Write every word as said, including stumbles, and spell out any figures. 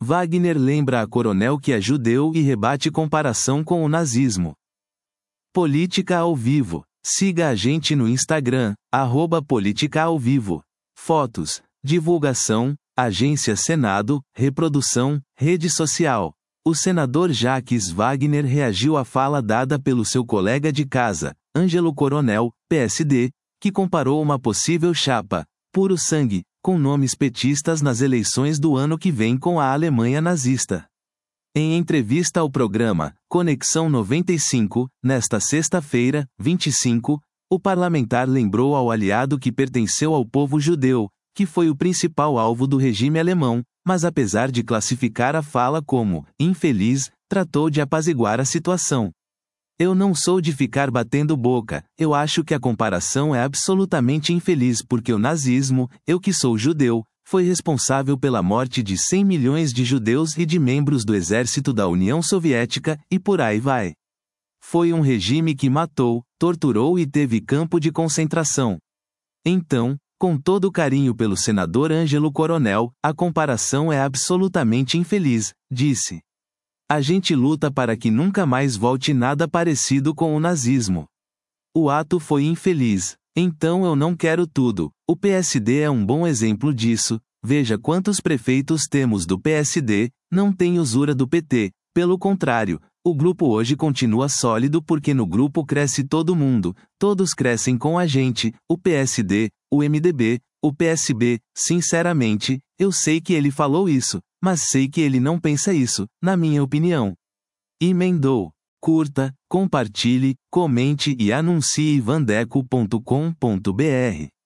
Wagner lembra a Coronel que é judeu e rebate comparação com o nazismo. Política ao vivo. Siga a gente no Instagram, arroba Política ao Vivo. Fotos, divulgação, Agência Senado, reprodução, rede social. O senador Jacques Wagner reagiu à fala dada pelo seu colega de casa, Ângelo Coronel, P S D, que comparou uma possível chapa, puro sangue, com nomes petistas nas eleições do ano que vem com a Alemanha nazista. Em entrevista ao programa Conexão noventa e cinco, nesta sexta-feira, vinte e cinco, o parlamentar lembrou ao aliado que pertenceu ao povo judeu, que foi o principal alvo do regime alemão, mas apesar de classificar a fala como infeliz, tratou de apaziguar a situação. Eu não sou de ficar batendo boca, eu acho que a comparação é absolutamente infeliz porque o nazismo, eu que sou judeu, foi responsável pela morte de cem milhões de judeus e de membros do exército da União Soviética, e por aí vai. Foi um regime que matou, torturou e teve campo de concentração. Então, com todo o carinho pelo senador Ângelo Coronel, a comparação é absolutamente infeliz, disse. A gente luta para que nunca mais volte nada parecido com o nazismo. O ato foi infeliz. Então eu não quero tudo. O P S D é um bom exemplo disso. Veja quantos prefeitos temos do P S D, não tem usura do P T. Pelo contrário, o grupo hoje continua sólido porque no grupo cresce todo mundo, todos crescem com a gente, o P S D, o M D B, o P S B. Sinceramente, eu sei que ele falou isso, mas sei que ele não pensa isso, na minha opinião. Emendou. Curta, compartilhe, comente e anuncie vandeco ponto com ponto br.